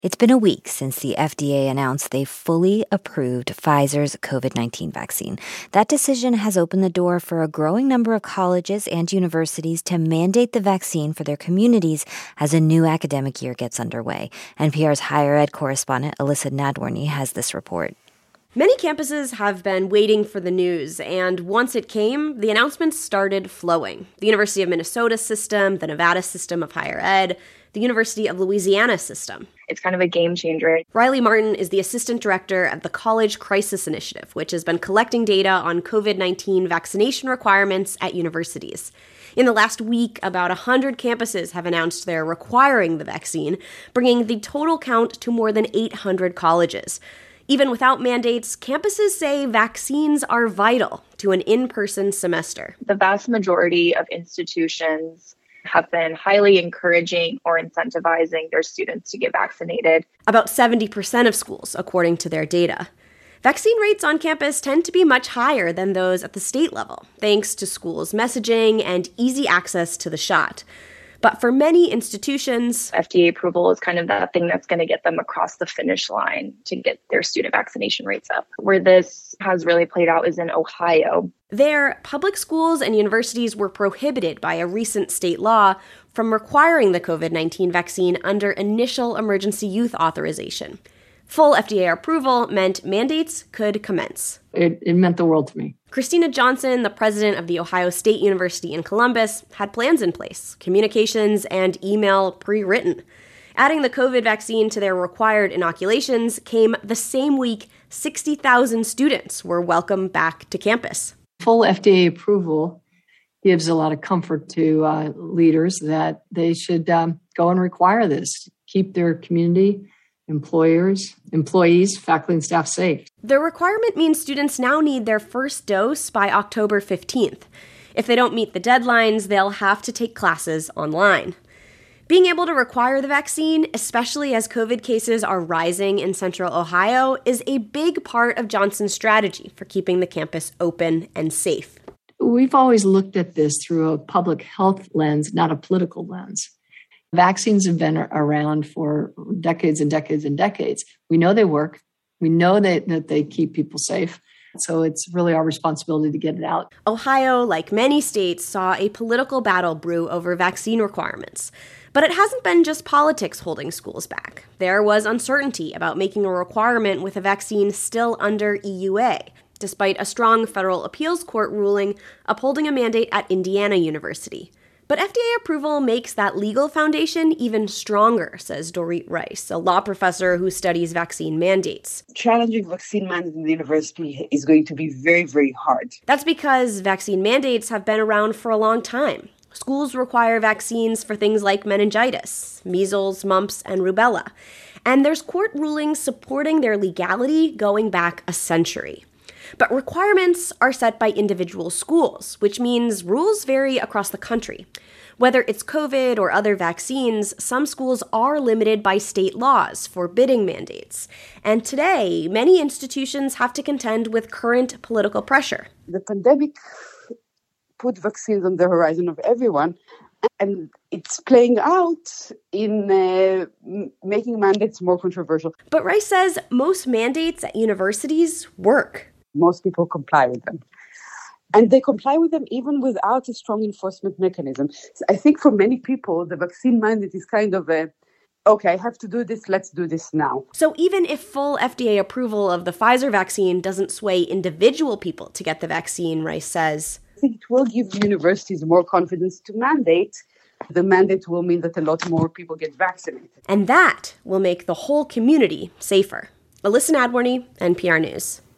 It's been a week since the FDA announced they fully approved Pfizer's COVID-19 vaccine. That decision has opened the door for a growing number of colleges and universities to mandate the vaccine for their communities as a new academic year gets underway. NPR's higher ed correspondent Alyssa Nadworny has this report. Many campuses have been waiting for the news, and once it came, the announcements started flowing. The University of Minnesota system, the Nevada system of higher ed, the University of Louisiana system. It's kind of a game changer. Riley Martin is the assistant director of the College Crisis Initiative, which has been collecting data on COVID-19 vaccination requirements at universities. In the last week, about 100 campuses have announced they're requiring the vaccine, bringing the total count to more than 800 colleges. Even without mandates, campuses say vaccines are vital to an in-person semester. The vast majority of institutions have been highly encouraging or incentivizing their students to get vaccinated. About 70% of schools, according to their data. Vaccine rates on campus tend to be much higher than those at the state level, thanks to schools' messaging and easy access to the shot. But for many institutions, FDA approval is kind of that thing that's going to get them across the finish line to get their student vaccination rates up. Where this has really played out is in Ohio. There, public schools and universities were prohibited by a recent state law from requiring the COVID-19 vaccine under initial emergency use authorization. Full FDA approval meant mandates could commence. It meant the world to me. Christina Johnson, the president of The Ohio State University in Columbus, had plans in place, communications and email pre-written. Adding the COVID vaccine to their required inoculations came the same week 60,000 students were welcomed back to campus. Full FDA approval gives a lot of comfort to leaders that they should go and require this, keep their community, employees, faculty, and staff safe. The requirement means students now need their first dose by October 15th. If they don't meet the deadlines, they'll have to take classes online. Being able to require the vaccine, especially as COVID cases are rising in central Ohio, is a big part of Johnson's strategy for keeping the campus open and safe. We've always looked at this through a public health lens, not a political lens. Vaccines have been around for decades and decades and decades. We know they work. We know that they keep people safe. So it's really our responsibility to get it out. Ohio, like many states, saw a political battle brew over vaccine requirements. But it hasn't been just politics holding schools back. There was uncertainty about making a requirement with a vaccine still under EUA, despite a strong federal appeals court ruling upholding a mandate at Indiana University. But FDA approval makes that legal foundation even stronger, says Dorit Rice, a law professor who studies vaccine mandates. Challenging vaccine mandates in the university is going to be very, very hard. That's because vaccine mandates have been around for a long time. Schools require vaccines for things like meningitis, measles, mumps, and rubella. And there's court rulings supporting their legality going back a century. But requirements are set by individual schools, which means rules vary across the country. Whether it's COVID or other vaccines, some schools are limited by state laws forbidding mandates. And today, many institutions have to contend with current political pressure. The pandemic put vaccines on the horizon of everyone, and it's playing out in making mandates more controversial. But Rice says most mandates at universities work. Most people comply with them. And they comply with them even without a strong enforcement mechanism. So I think for many people, the vaccine mandate is kind of okay, I have to do this, let's do this now. So even if full FDA approval of the Pfizer vaccine doesn't sway individual people to get the vaccine, Rice says, I think it will give universities more confidence to mandate. The mandate will mean that a lot more people get vaccinated. And that will make the whole community safer. Alyssa Nadworny, NPR News.